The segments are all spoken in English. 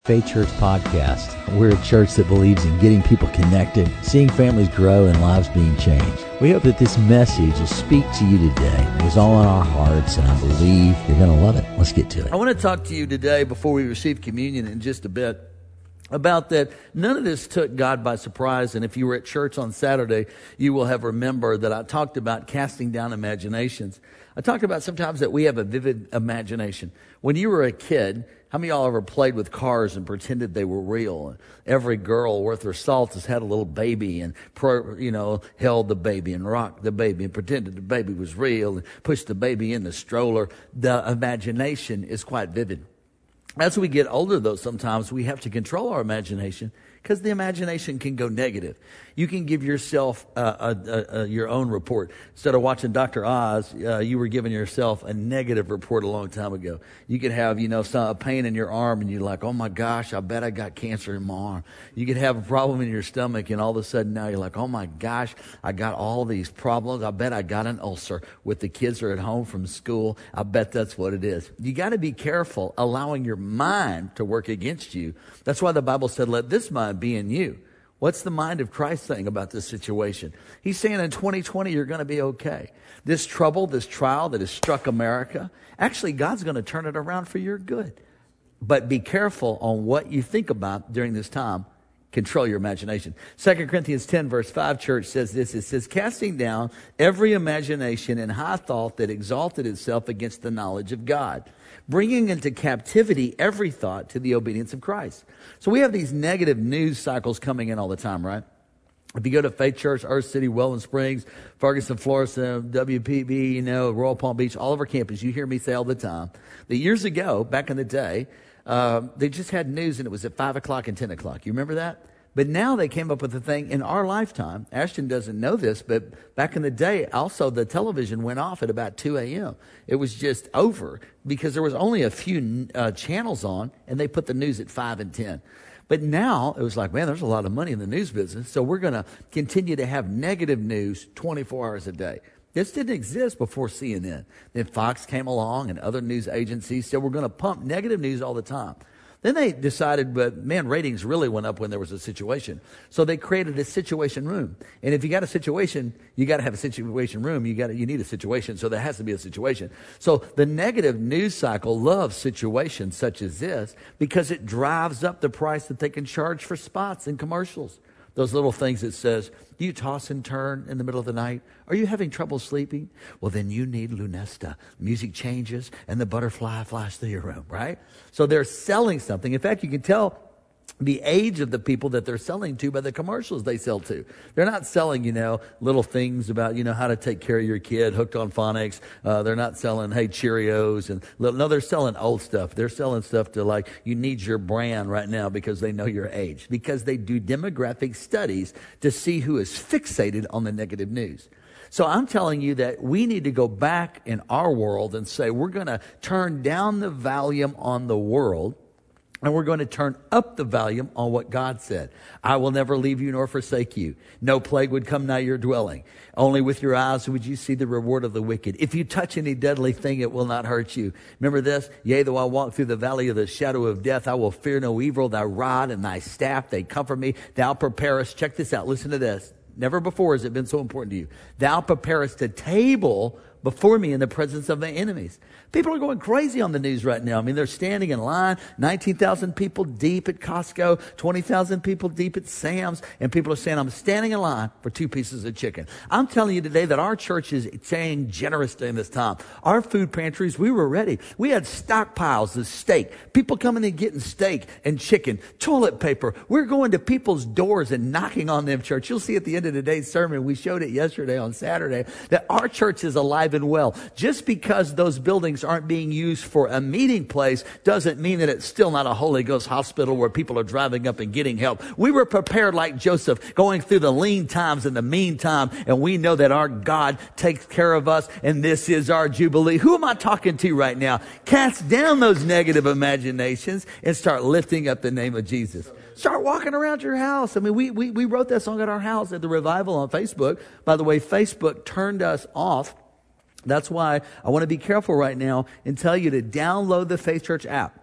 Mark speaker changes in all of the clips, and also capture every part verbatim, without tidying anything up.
Speaker 1: Faith Church Podcast. We're a church that believes in getting people connected, seeing families grow, and lives being changed. We hope that this message will speak to you today. It was all on our hearts, and I believe you're going to love it. Let's get to it.
Speaker 2: I want to talk to you today before we receive communion in just a bit about that. None of this took God by surprise, and if you were at church on Saturday, you will have remembered that I talked about casting down imaginations. I talked about sometimes that we have a vivid imagination. When you were a kid, how many of y'all ever played with cars and pretended they were real? Every girl worth her salt has had a little baby and, pro, you know, held the baby and rocked the baby and pretended the baby was real and pushed the baby in the stroller. The imagination is quite vivid. As we get older, though, sometimes we have to control our imagination because the imagination can go negative. You can give yourself uh, a, a, a, your own report. Instead of watching Doctor Oz, uh, you were giving yourself a negative report a long time ago. You could have, you know, some a pain in your arm, and you're like, oh my gosh, I bet I got cancer in my arm. You could have a problem in your stomach, and all of a sudden now you're like, oh my gosh, I got all these problems. I bet I got an ulcer. With the kids are at home from school, I bet that's what it is. You got to be careful allowing your mind to work against you. That's why the Bible said, let this mind be in you. What's the mind of Christ saying about this situation? He's saying in twenty twenty, you're going to be okay. This trouble, this trial that has struck America, actually God's going to turn it around for your good. But be careful on what you think about during this time. Control your imagination. Second Corinthians ten verse five, church, says this. It says, casting down every imagination and high thought that exalted itself against the knowledge of God, bringing into captivity every thought to the obedience of Christ. So we have these negative news cycles coming in all the time, right? If you go to Faith Church, Earth City, Welland Springs, Ferguson, Florida, W P B, you know, Royal Palm Beach, all of our campus, you hear me say all the time that years ago, back in the day, uh, they just had news and it was at five o'clock and ten o'clock. You remember that? But now they came up with a thing in our lifetime. Ashton doesn't know this, but back in the day, also the television went off at about two a.m. It was just over because there was only a few uh, channels on, and they put the news at five and ten. But now it was like, man, there's a lot of money in the news business, so we're going to continue to have negative news twenty-four hours a day. This didn't exist before C N N. Then Fox came along and other news agencies said we're going to pump negative news all the time. Then they decided, but man, ratings really went up when there was a situation. So they created a situation room. And if you got a situation, you got to have a situation room. You got to, you need a situation. So there has to be a situation. So the negative news cycle loves situations such as this because it drives up the price that they can charge for spots in commercials. Those little things that says, do you toss and turn in the middle of the night? Are you having trouble sleeping? Well, then you need Lunesta. Music changes and the butterfly flies through your room, right? So they're selling something. In fact, you can tell the age of the people that they're selling to by the commercials they sell to. They're not selling, you know, little things about, you know, how to take care of your kid, hooked on phonics. Uh, they're not selling, hey, Cheerios. and No, they're selling old stuff. They're selling stuff to like, you need your brand right now because they know your age. Because they do demographic studies to see who is fixated on the negative news. So I'm telling you that we need to go back in our world and say, we're going to turn down the volume on the world. And we're going to turn up the volume on what God said. I will never leave you nor forsake you. No plague would come nigh your dwelling. Only with your eyes would you see the reward of the wicked. If you touch any deadly thing, it will not hurt you. Remember this? Yea, though I walk through the valley of the shadow of death, I will fear no evil. Thy rod and thy staff, they comfort me. Thou preparest, check this out, listen to this. Never before has it been so important to you. Thou preparest a table before me in the presence of my enemies. People are going crazy on the news right now. I mean, they're standing in line, nineteen thousand people deep at Costco, twenty thousand people deep at Sam's, and people are saying, I'm standing in line for two pieces of chicken. I'm telling you today that our church is staying generous during this time. Our food pantries, we were ready. We had stockpiles of steak. People coming and getting steak and chicken, toilet paper. We're going to people's doors and knocking on them, church. You'll see at the end of today's sermon, we showed it yesterday on Saturday, that our church is alive and well. Just because those buildings aren't being used for a meeting place doesn't mean that it's still not a Holy Ghost hospital where people are driving up and getting help. We were prepared like Joseph, going through the lean times and the mean time, and we know that our God takes care of us, and this is our Jubilee. Who am I talking to right now? Cast down those negative imaginations and start lifting up the name of Jesus. Start walking around your house. I mean, we, we, we wrote that song at our house at the revival on Facebook. By the way, Facebook turned us off. That's why I want to be careful right now and tell you to download the Faith Church app.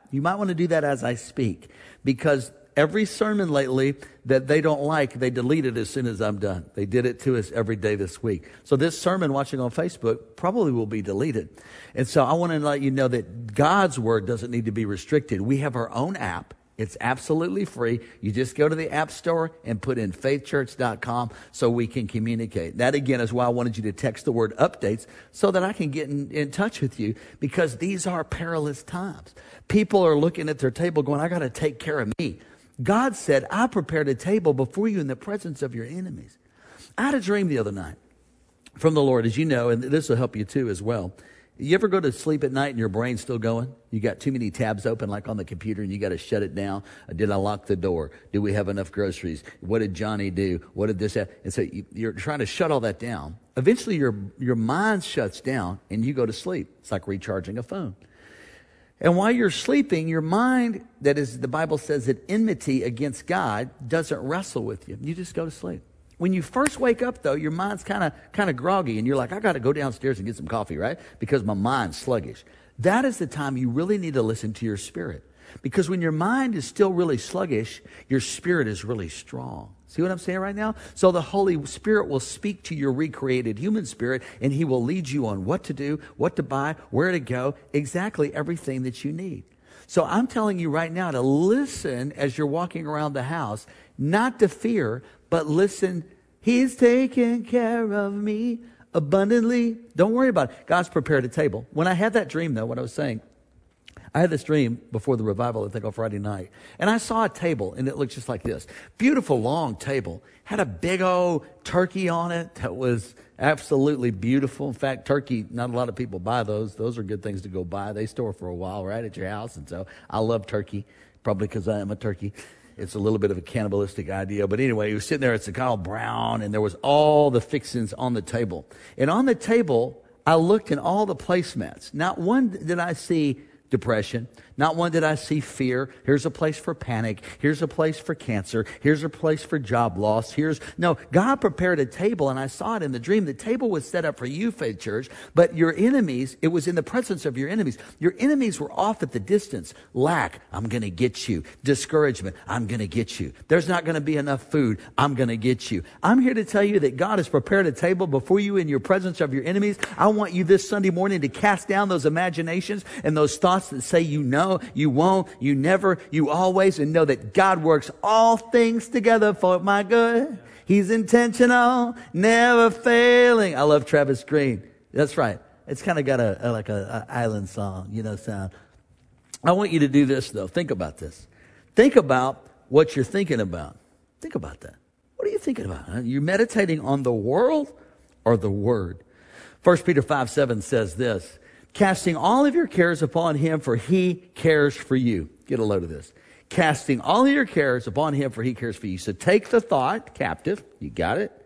Speaker 2: You might want to do that as I speak, because every sermon lately that they don't like, they delete it as soon as I'm done. They did it to us every day this week. So this sermon watching on Facebook probably will be deleted. And so I want to let you know that God's word doesn't need to be restricted. We have our own app. It's absolutely free. You just go to the App Store and put in faith church dot com so we can communicate. That, again, is why I wanted you to text the word updates so that I can get in, in touch with you, because these are perilous times. People are looking at their table going, I got to take care of me. God said, I prepared a table before you in the presence of your enemies. I had a dream the other night from the Lord, as you know, and this will help you too as well. You ever go to sleep at night and your brain's still going? You got too many tabs open like on the computer and you got to shut it down. Did I lock the door? Do we have enough groceries? What did Johnny do? What did this have? And so you, you're trying to shut all that down. Eventually your, your mind shuts down and you go to sleep. It's like recharging a phone. And while you're sleeping, your mind, that is, the Bible says that enmity against God doesn't wrestle with you. You just go to sleep. When you first wake up, though, your mind's kind of kind of groggy, and you're like, I got to go downstairs and get some coffee, right? Because my mind's sluggish. That is the time you really need to listen to your spirit. Because when your mind is still really sluggish, your spirit is really strong. See what I'm saying right now? So the Holy Spirit will speak to your recreated human spirit, and he will lead you on what to do, what to buy, where to go, exactly everything that you need. So I'm telling you right now to listen as you're walking around the house, not to fear, but listen. He's taking care of me abundantly. Don't worry about it. God's prepared a table. When I had that dream, though, what I was saying, I had this dream before the revival, I think, on Friday night. And I saw a table, and it looked just like this. Beautiful, long table. Had a big old turkey on it that was absolutely beautiful. In fact, turkey, not a lot of people buy those. Those are good things to go buy. They store for a while right at your house. And so I love turkey, probably because I am a turkey. It's a little bit of a cannibalistic idea. But anyway, he was sitting there. It's all brown, and there was all the fixings on the table. And on the table, I looked in all the placemats. Not one did I see depression. Not one did I see fear. Here's a place for panic. Here's a place for cancer. Here's a place for job loss. Here's no, God prepared a table, and I saw it in the dream. The table was set up for you, Faith Church, but your enemies, it was in the presence of your enemies. Your enemies were off at the distance. Lack, I'm going to get you. Discouragement, I'm going to get you. There's not going to be enough food. I'm going to get you. I'm here to tell you that God has prepared a table before you in your presence of your enemies. I want you this Sunday morning to cast down those imaginations and those thoughts that say you know, you won't, you never, you always, and know that God works all things together for my good. He's intentional, never failing. I love Travis Green. That's right. It's kind of got a, a like a, a island song, you know, sound. I want you to do this, though. Think about this. Think about what you're thinking about. Think about that. What are you thinking about? Are you meditating on the world or the Word? First Peter five seven says this. Casting all of your cares upon him, for he cares for you. Get a load of this. Casting all of your cares upon him, for he cares for you. So take the thought captive. You got it?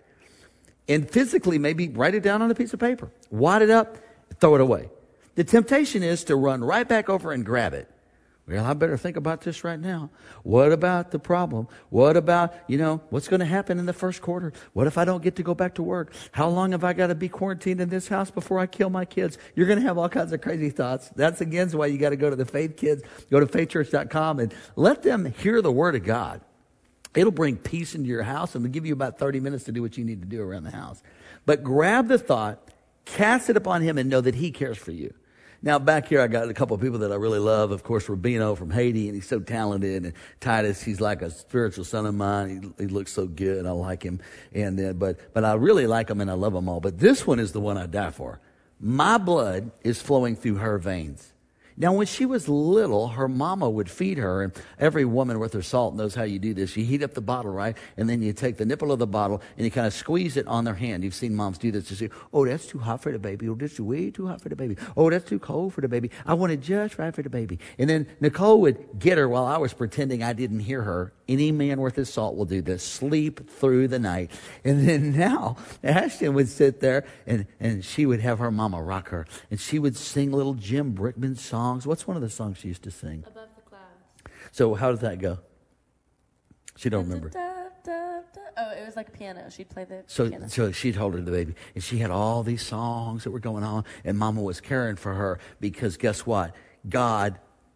Speaker 2: And physically, maybe write it down on a piece of paper. Wad it up, throw it away. The temptation is to run right back over and grab it. Well, I better think about this right now. What about the problem? What about, you know, what's going to happen in the first quarter? What if I don't get to go back to work? How long have I got to be quarantined in this house before I kill my kids? You're going to have all kinds of crazy thoughts. That's again why you got to go to the Faith Kids, go to faith church dot com and let them hear the Word of God. It'll bring peace into your house, and it'll give you about thirty minutes to do what you need to do around the house. But grab the thought, cast it upon him, and know that he cares for you. Now, back here, I got a couple of people that I really love. Of course, Rubino from Haiti, and he's so talented. And Titus, he's like a spiritual son of mine. He, he looks so good. I like him. And uh, but but I really like him, and I love them all. But this one is the one I die for. My blood is flowing through her veins. Now, when she was little, her mama would feed her, and every woman with her salt knows how you do this. You heat up the bottle, right? And then you take the nipple of the bottle, and you kind of squeeze it on their hand. You've seen moms do this. You say, oh, that's too hot for the baby. Oh, that's way too hot for the baby. Oh, that's too cold for the baby. I want it just right for the baby. And then Nicole would get her while I was pretending I didn't hear her. Any man worth his salt will do this. Sleep through the night. And then now, Ashton would sit there, and, and she would have her mama rock her. And she would sing little Jim Brickman songs. What's one of the songs she used to sing?
Speaker 3: Above the Clouds.
Speaker 2: So how does that go? She don't remember.
Speaker 3: Da, da, da. Oh, it was like a piano. She'd play the
Speaker 2: So,
Speaker 3: piano.
Speaker 2: so she'd hold her the baby, and she had all these songs that were going on, and Mama was caring for her because guess what? God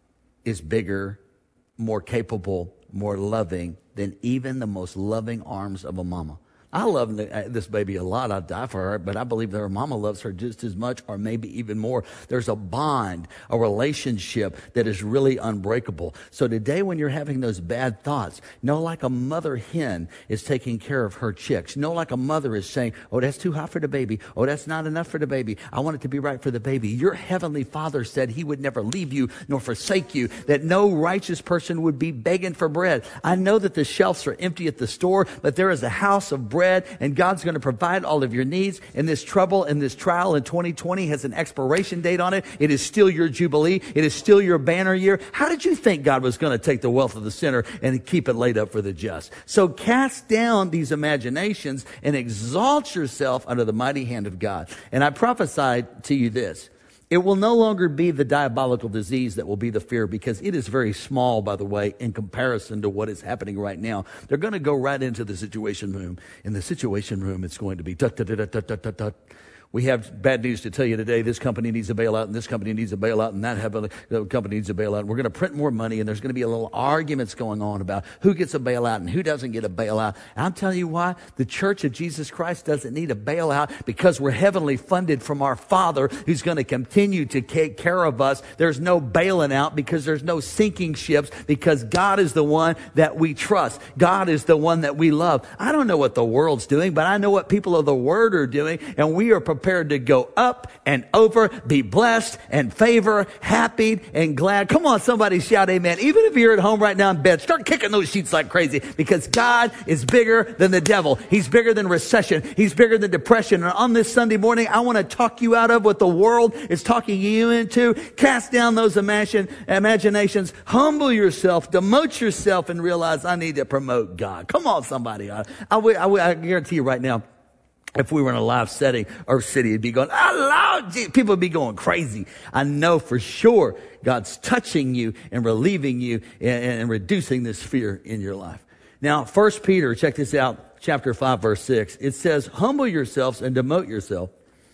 Speaker 2: is bigger, more capable, more loving than even the most loving arms of a mama. I love this baby a lot. I'd die for her, but I believe that her mama loves her just as much or maybe even more. There's a bond, a relationship that is really unbreakable. So today when you're having those bad thoughts, know like a mother hen is taking care of her chicks. Know like a mother is saying, oh, that's too hot for the baby. Oh, that's not enough for the baby. I want it to be right for the baby. Your heavenly Father said he would never leave you nor forsake you, that no righteous person would be begging for bread. I know that the shelves are empty at the store, but there is a house of bread. Bread, and God's going to provide all of your needs. And this trouble and this trial in twenty twenty has an expiration date on it. It is still your jubilee. It is still your banner year. How did you think God was going to take the wealth of the sinner and keep it laid up for the just? So cast down these imaginations and exalt yourself under the mighty hand of God. And I prophesied to you this. It will no longer be the diabolical disease that will be the fear, because it is very small, by the way, in comparison to what is happening right now. They're going to go right into the situation room. In the situation room, it's going to be tut, tut, tut, tut, tut, tut, tut. We have bad news to tell you today. This company needs a bailout, and this company needs a bailout, and that company needs a bailout. We're going to print more money, and there's going to be a little arguments going on about who gets a bailout and who doesn't get a bailout. And I'm telling you why. The Church of Jesus Christ doesn't need a bailout, because we're heavenly funded from our Father, who's going to continue to take care of us. There's no bailing out, because there's no sinking ships, because God is the one that we trust. God is the one that we love. I don't know what the world's doing, but I know what people of the Word are doing, and we are prepared prepared to go up and over, be blessed and favor, happy and glad. Come on, somebody shout amen. Even if you're at home right now in bed, start kicking those sheets like crazy, because God is bigger than the devil. He's bigger than recession. He's bigger than depression. And on this Sunday morning, I want to talk you out of what the world is talking you into. Cast down those imagine, imaginations. Humble yourself. Demote yourself and realize I need to promote God. Come on, somebody. I, I, I, I guarantee you right now, if we were in a live setting, our city would be going, oh, Lord, Jesus. People would be going crazy. I know for sure God's touching you and relieving you and, and reducing this fear in your life. Now, First Peter, check this out, chapter five, verse six. It says, humble yourselves and demote yourself.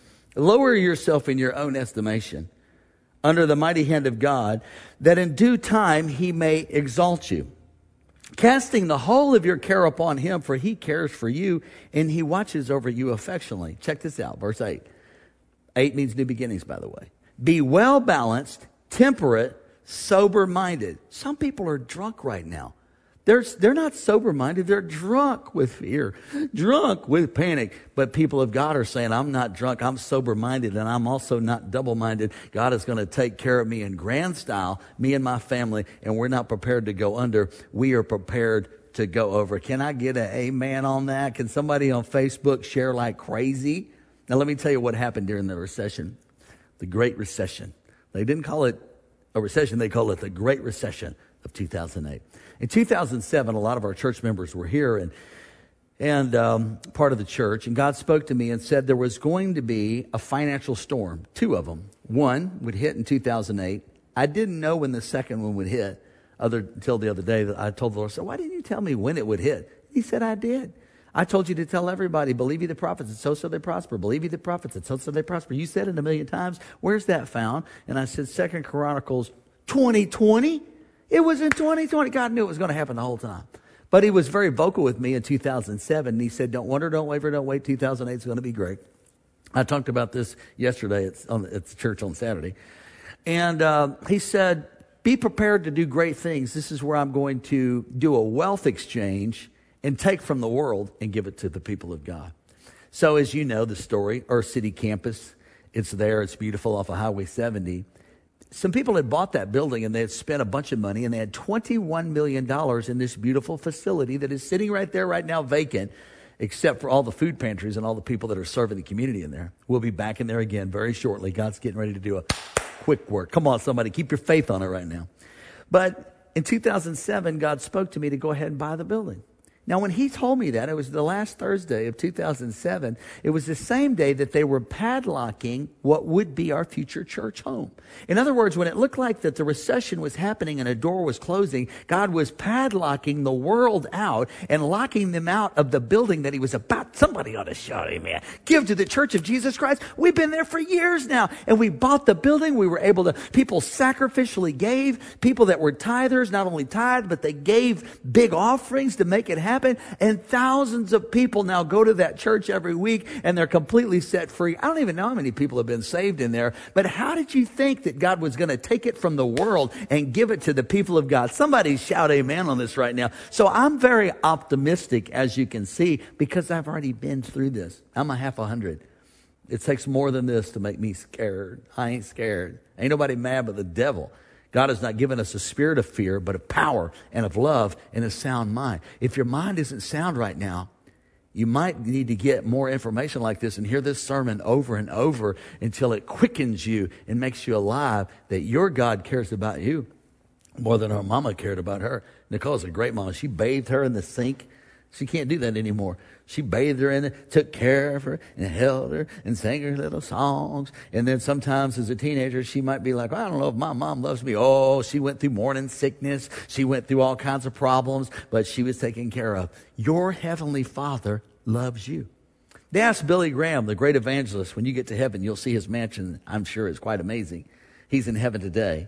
Speaker 2: Lower yourself in your own estimation under the mighty hand of God, that in due time he may exalt you, casting the whole of your care upon him, for he cares for you, and he watches over you affectionately. Check this out, verse eight. Eight means new beginnings, by the way. Be well balanced, temperate, sober-minded. Some people are drunk right now. They're, they're not sober-minded. They're drunk with fear, drunk with panic. But people of God are saying, I'm not drunk. I'm sober-minded, and I'm also not double-minded. God is going to take care of me in grand style, me and my family, and we're not prepared to go under. We are prepared to go over. Can I get an amen on that? Can somebody on Facebook share like crazy? Now, let me tell you what happened during the recession, the Great Recession. They didn't call it a recession. They called it the Great Recession of two thousand eight. In two thousand seven, a lot of our church members were here and and um, part of the church, and God spoke to me and said there was going to be a financial storm, two of them. One would hit in two thousand eight. I didn't know when the second one would hit other until the other day that I told the Lord, so why didn't you tell me when it would hit? He said, I did. I told you to tell everybody, believe ye the prophets, and so shall they prosper. Believe ye the prophets, and so shall they prosper. You said it a million times. Where's that found? And I said, Second Chronicles twenty twenty. It was in twenty twenty. God knew it was going to happen the whole time. But he was very vocal with me in two thousand seven. And he said, don't wonder, don't waver, don't wait. two thousand eight is going to be great. I talked about this yesterday at, on, at the church on Saturday. And uh, he said, be prepared to do great things. This is where I'm going to do a wealth exchange and take from the world and give it to the people of God. So as you know, the story, Earth City campus, it's there. It's beautiful off of Highway seventy. Some people had bought that building and they had spent a bunch of money, and they had twenty-one million dollars in this beautiful facility that is sitting right there right now vacant, except for all the food pantries and all the people that are serving the community in there. We'll be back in there again very shortly. God's getting ready to do a quick work. Come on, somebody, keep your faith on it right now. But in two thousand seven, God spoke to me to go ahead and buy the building. Now, when he told me that, it was the last Thursday of two thousand seven. It was the same day that they were padlocking what would be our future church home. In other words, when it looked like that the recession was happening and a door was closing, God was padlocking the world out and locking them out of the building that he was about. Somebody ought to shout amen. Give to the Church of Jesus Christ. We've been there for years now. And we bought the building. We were able to, people sacrificially gave. People that were tithers, not only tithed, but they gave big offerings to make it happen. Happen, and thousands of people now go to that church every week and they're completely set free. I don't even know how many people have been saved in there, but how did you think that God was going to take it from the world and give it to the people of God? Somebody shout amen on this right now. So I'm very optimistic, as you can see, because I've already been through this. I'm a half a hundred. It takes more than this to make me scared. I ain't scared. Ain't nobody mad but the devil. God has not given us a spirit of fear, but of power and of love and a sound mind. If your mind isn't sound right now, you might need to get more information like this and hear this sermon over and over until it quickens you and makes you alive, that your God cares about you more than her mama cared about her. Nicole's a great mama. She bathed her in the sink. She can't do that anymore. She bathed her in it, took care of her, and held her, and sang her little songs. And then sometimes as a teenager, she might be like, I don't know if my mom loves me. Oh, she went through morning sickness. She went through all kinds of problems, but she was taken care of. Your Heavenly Father loves you. They asked Billy Graham, the great evangelist, when you get to heaven, you'll see his mansion, I'm sure, is quite amazing. He's in heaven today,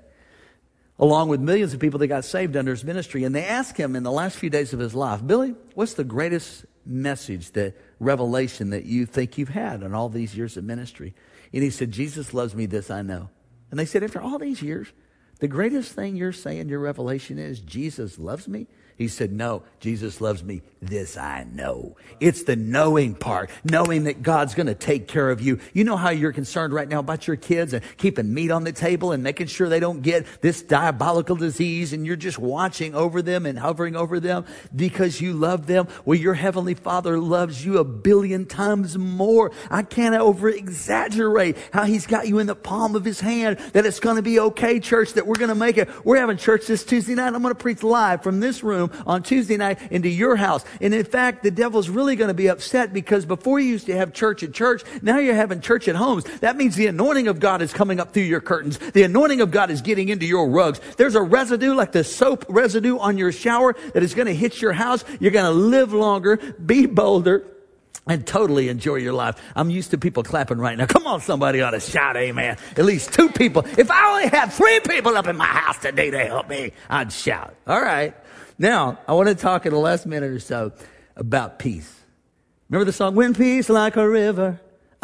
Speaker 2: along with millions of people that got saved under his ministry. And they asked him in the last few days of his life, Billy, what's the greatest message, the revelation that you think you've had in all these years of ministry? And he said, Jesus loves me, this I know. And they said, after all these years, the greatest thing you're saying, your revelation is, Jesus loves me? He said, no, Jesus loves me. This I know. It's the knowing part, knowing that God's going to take care of you. You know how you're concerned right now about your kids and keeping meat on the table and making sure they don't get this diabolical disease, and you're just watching over them and hovering over them because you love them. Well, your Heavenly Father loves you a billion times more. I can't over exaggerate how he's got you in the palm of his hand, that it's going to be okay, church, that we're going to make it. We're having church this Tuesday night. I'm going to preach live from this room on Tuesday night into your house. And in fact, the devil's really going to be upset, because before you used to have church at church, now you're having church at homes. That means the anointing of God is coming up through your curtains. The anointing of God is getting into your rugs. There's a residue like the soap residue on your shower that is going to hit your house. You're going to live longer, be bolder, and totally enjoy your life. I'm used to people clapping right now. Come on, somebody ought to shout amen. At least two people. If I only had three people up in my house today to help me, I'd shout. All right. Now, I want to talk in the last minute or so about peace. Remember the song, when peace like a river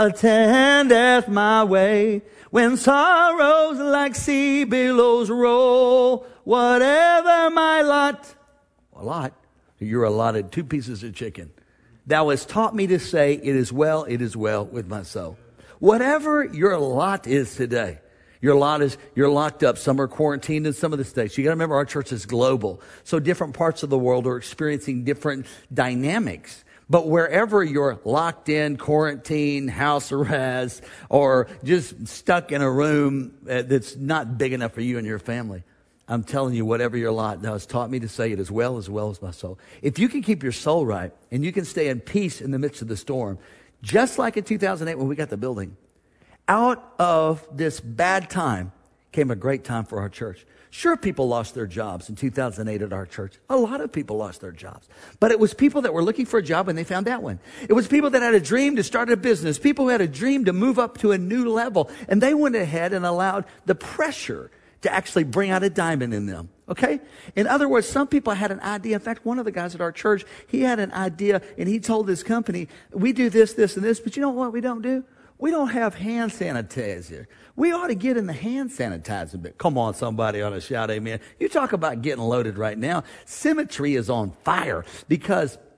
Speaker 2: attendeth my way, when sorrows like sea billows roll, whatever my lot, a lot, you're allotted two pieces of chicken. Thou hast taught me to say, it is well, it is well with my soul. Whatever your lot is today, your lot is, you're locked up. Some are quarantined in some of the states. You got to remember, our church is global. So different parts of the world are experiencing different dynamics. But wherever you're locked in, quarantined, house arrest, or just stuck in a room that's not big enough for you and your family, I'm telling you, whatever your lot, thou hast taught me to say it as well as well as my soul. If you can keep your soul right and you can stay in peace in the midst of the storm, just like in two thousand eight when we got the building, out of this bad time came a great time for our church. Sure, people lost their jobs in two thousand eight at our church. A lot of people lost their jobs. But it was people that were looking for a job and they found that one. It was people that had a dream to start a business. People who had a dream to move up to a new level. And they went ahead and allowed the pressure to actually bring out a diamond in them. Okay? In other words, some people had an idea. In fact, one of the guys at our church, he had an idea and he told his company, we do this, this, and this, but you know what we don't do? We don't have hand sanitizer. We ought to get in the hand sanitizer bit. Come on, somebody ought to shout amen. You talk about getting loaded right now. Symmetry is on fire, because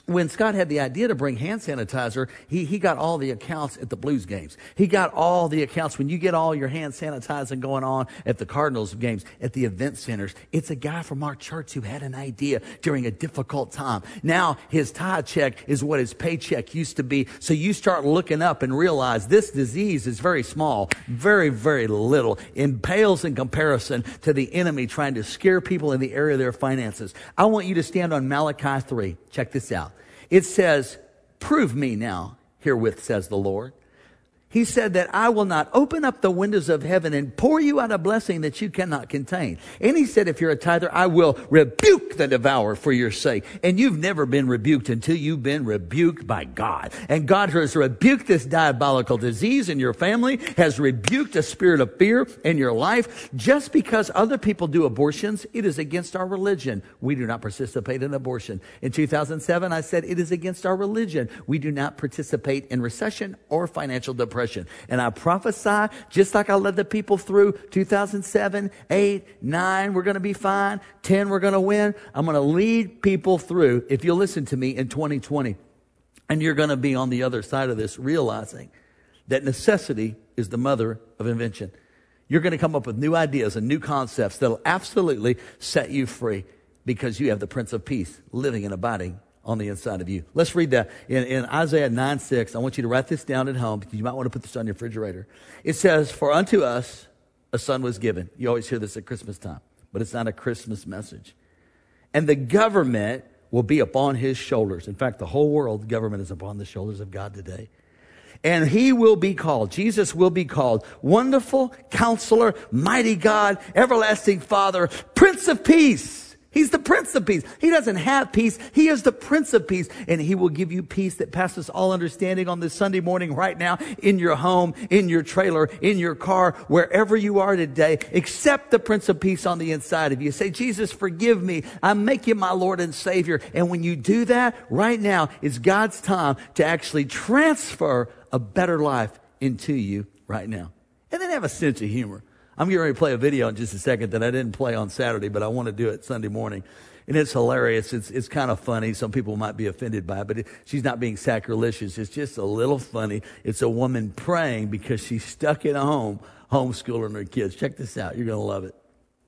Speaker 2: when Scott had the idea to bring hand sanitizer, he, he got all the accounts at the Blues games. He got all the accounts. When you get all your hand sanitizing going on at the Cardinals games, at the event centers, it's a guy from our church who had an idea during a difficult time. Now his tithe check is what his paycheck used to be. So you start looking up and realize this disease is very small, very, very little. It pales in comparison to the enemy trying to scare people in the area of their finances. I want you to stand on Malachi three. Check this out. It says, prove me now, herewith says the Lord. He said that I will not open up the windows of heaven and pour you out a blessing that you cannot contain. And he said, if you're a tither, I will rebuke the devourer for your sake. And you've never been rebuked until you've been rebuked by God. And God has rebuked this diabolical disease in your family, has rebuked a spirit of fear in your life. Just because other people do abortions, it is against our religion. We do not participate in abortion. In two thousand seven, I said it is against our religion. We do not participate in recession or financial depression. And I prophesy, just like I led the people through two thousand seven, eight, nine, we're going to be fine. ten, we're going to win. I'm going to lead people through, if you'll listen to me, in twenty twenty. And you're going to be on the other side of this, realizing that necessity is the mother of invention. You're going to come up with new ideas and new concepts that'll absolutely set you free because you have the Prince of Peace living and abiding on the inside of you. Let's read that in, in Isaiah nine six. I want you to write this down at home because you might want to put this on your refrigerator. It says, for unto us a son was given. You always hear this at Christmas time, but it's not a Christmas message. And the government will be upon his shoulders. In fact, the whole world government is upon the shoulders of God today. And he will be called, Jesus will be called, Wonderful Counselor, Mighty God, Everlasting Father, Prince of Peace. He's the Prince of Peace. He doesn't have peace. He is the Prince of Peace. And he will give you peace that passes all understanding on this Sunday morning right now in your home, in your trailer, in your car, wherever you are today. Accept the Prince of Peace on the inside of you. Say, Jesus, forgive me. I make you my Lord and Savior. And when you do that, right now, it's God's time to actually transfer a better life into you right now. And then have a sense of humor. I'm getting ready to play a video in just a second that I didn't play on Saturday, but I want to do it Sunday morning. And it's hilarious. It's it's kind of funny. Some people might be offended by it, but it, she's not being sacrilegious. It's just a little funny. It's a woman praying because she's stuck at home homeschooling her kids. Check this out. You're going to love it.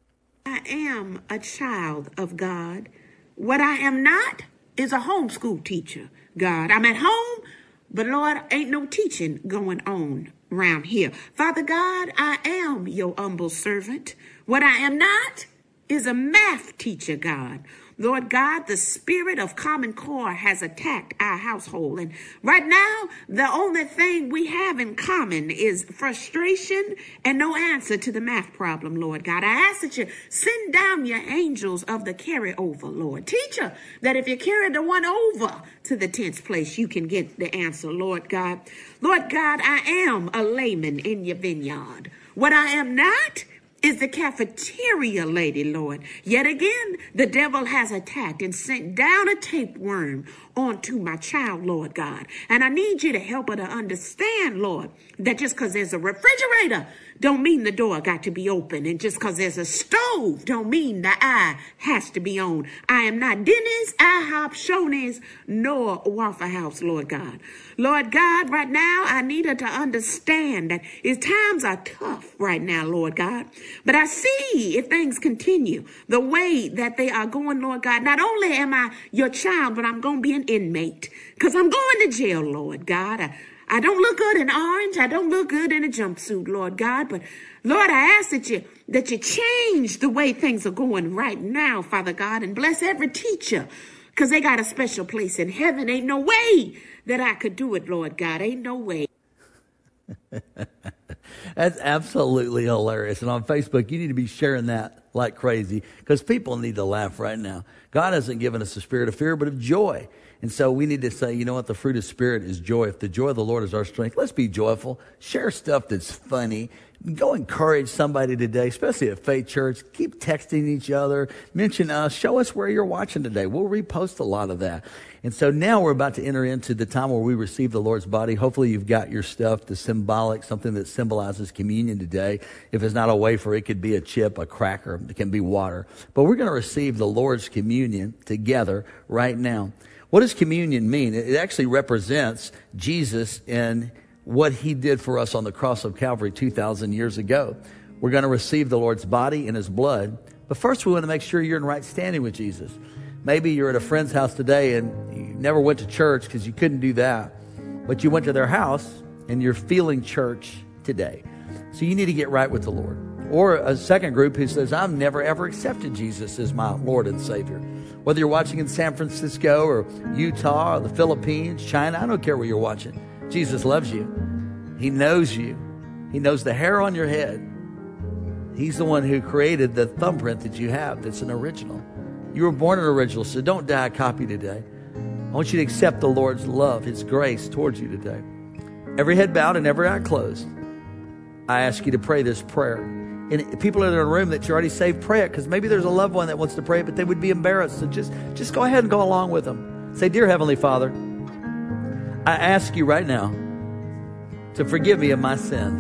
Speaker 4: I am a child of God. What I am not is a homeschool teacher, God. I'm at home, but Lord, ain't no teaching going on around here. Father God, I am your humble servant. What I am not is a math teacher, God. Lord God, the spirit of Common Core has attacked our household. And right now, the only thing we have in common is frustration and no answer to the math problem, Lord God. I ask that you send down your angels of the carryover, Lord. Teacher, that if you carry the one over to the tenth place, you can get the answer, Lord God. Lord God, I am a layman in your vineyard. What I am not is the cafeteria lady, Lord. Yet again, the devil has attacked and sent down a tapeworm onto my child, Lord God. And I need you to help her to understand, Lord, that just because there's a refrigerator don't mean the door got to be open. And just because there's a stove don't mean the eye has to be on. I am not Denny's, IHOP, Shoney's, nor Waffle House, Lord God. Lord God, right now, I need her to understand that his times are tough right now, Lord God. But I see if things continue the way that they are going, Lord God, not only am I your child, but I'm going to be an inmate because I'm going to jail, Lord God. I, I don't look good in orange. I don't look good in a jumpsuit, Lord God. But Lord, I ask that you, that you change the way things are going right now, Father God, and bless every teacher because they got a special place in heaven. Ain't no way that I could do it, Lord God. Ain't no way.
Speaker 2: That's absolutely hilarious. And on Facebook, you need to be sharing that like crazy because people need to laugh right now. God hasn't given us a spirit of fear, but of joy. And so we need to say, you know what? The fruit of Spirit is joy. If the joy of the Lord is our strength, let's be joyful. Share stuff that's funny. Go encourage somebody today, especially at Faith Church. Keep texting each other. Mention us. Show us where you're watching today. We'll repost a lot of that. And so now we're about to enter into the time where we receive the Lord's body. Hopefully you've got your stuff, the symbolic, something that symbolizes communion today. If it's not a wafer, it could be a chip, a cracker. It can be water. But we're going to receive the Lord's communion together right now. What does communion mean? It actually represents Jesus and what he did for us on the cross of Calvary two thousand years ago. We're going to receive the Lord's body and his blood. But first we want to make sure you're in right standing with Jesus. Maybe you're at a friend's house today and you never went to church because you couldn't do that. But you went to their house and you're feeling church today. So you need to get right with the Lord. Or a second group who says, I've never ever accepted Jesus as my Lord and Savior. Whether you're watching in San Francisco or Utah or the Philippines, China, I don't care where you're watching. Jesus loves you. He knows you. He knows the hair on your head. He's the one who created the thumbprint that you have that's an original. You were born an original, so don't die a copy today. I want you to accept the Lord's love, his grace towards you today. Every head bowed and every eye closed. I ask you to pray this prayer. And people in the room that you already saved, pray it, because maybe there's a loved one that wants to pray it, but they would be embarrassed. So just, just go ahead and go along with them. Say, Dear Heavenly Father, I ask you right now to forgive me of my sins.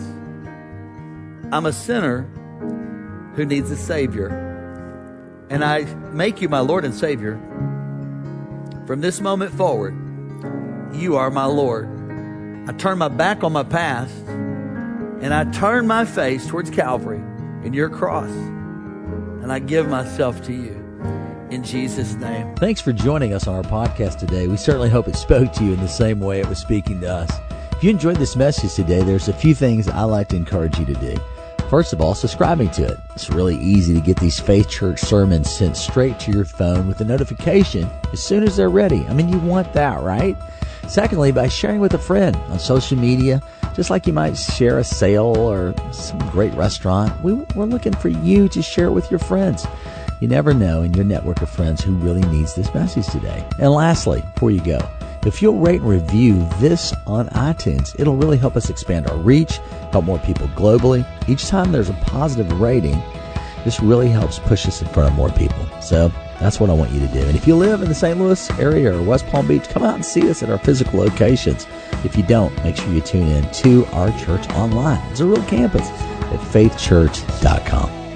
Speaker 2: I'm a sinner who needs a Savior. And I make you my Lord and Savior. From this moment forward, you are my Lord. I turn my back on my past, and I turn my face towards Calvary and your cross, and I give myself to you in Jesus' name.
Speaker 1: Thanks for joining us on our podcast today. We certainly hope it spoke to you in the same way it was speaking to us. If you enjoyed this message today, there's a few things I like to encourage you to do. First of all, subscribing to it. It's really easy to get these Faith Church sermons sent straight to your phone with a notification as soon as they're ready. I mean, you want that, right? Secondly, by sharing with a friend on social media, just like you might share a sale or some great restaurant, we, we're looking for you to share it with your friends. You never know in your network of friends who really needs this message today. And lastly, before you go, if you'll rate and review this on iTunes, it'll really help us expand our reach, help more people globally. Each time there's a positive rating, this really helps push us in front of more people. So that's what I want you to do. And if you live in the Saint Louis area or West Palm Beach, come out and see us at our physical locations. If you don't, make sure you tune in to our church online. It's a real campus at faith church dot com.